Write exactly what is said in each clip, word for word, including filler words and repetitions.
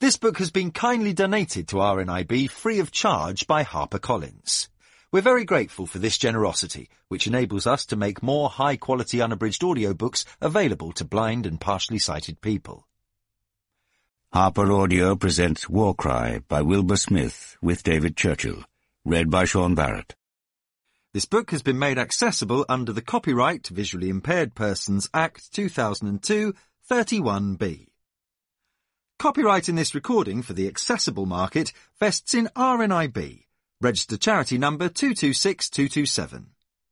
This book has been kindly donated to R N I B free of charge by HarperCollins. We're very grateful for this generosity, which enables us to make more high-quality unabridged audiobooks available to blind and partially sighted people. Harper Audio presents Warcry by Wilbur Smith with David Churchill, read by Sean Barrett. This book has been made accessible under the Copyright Visually Impaired Persons Act two thousand two, thirty-one B. Copyright in this recording for the accessible market vests in R N I B, registered charity number two two six two two seven.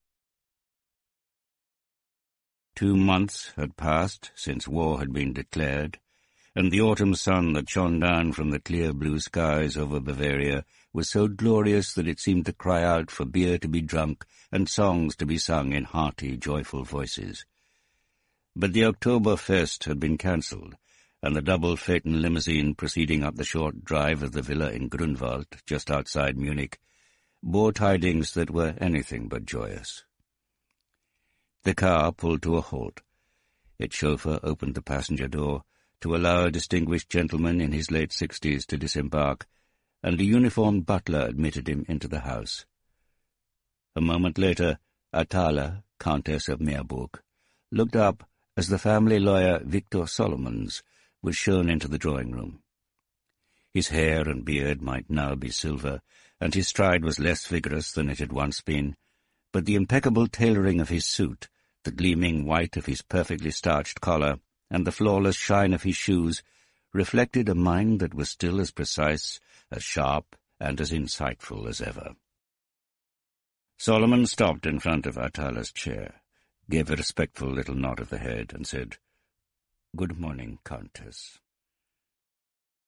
Two months had passed since war had been declared, and the autumn sun that shone down from the clear blue skies over Bavaria was so glorious that it seemed to cry out for beer to be drunk and songs to be sung in hearty, joyful voices. But the Oktoberfest had been cancelled, and the double phaeton limousine proceeding up the short drive of the villa in Grunwald, just outside Munich, bore tidings that were anything but joyous. The car pulled to a halt. Its chauffeur opened the passenger door to allow a distinguished gentleman in his late sixties to disembark, and a uniformed butler admitted him into the house. A moment later, Atala, Countess of Meerburg, looked up as the family lawyer Victor Solomons was shown into the drawing-room. His hair and beard might now be silver, and his stride was less vigorous than it had once been, but the impeccable tailoring of his suit, the gleaming white of his perfectly starched collar, and the flawless shine of his shoes reflected a mind that was still as precise, as sharp, and as insightful as ever. Solomon stopped in front of Atala's chair, gave a respectful little nod of the head, and said, "Good morning, Countess."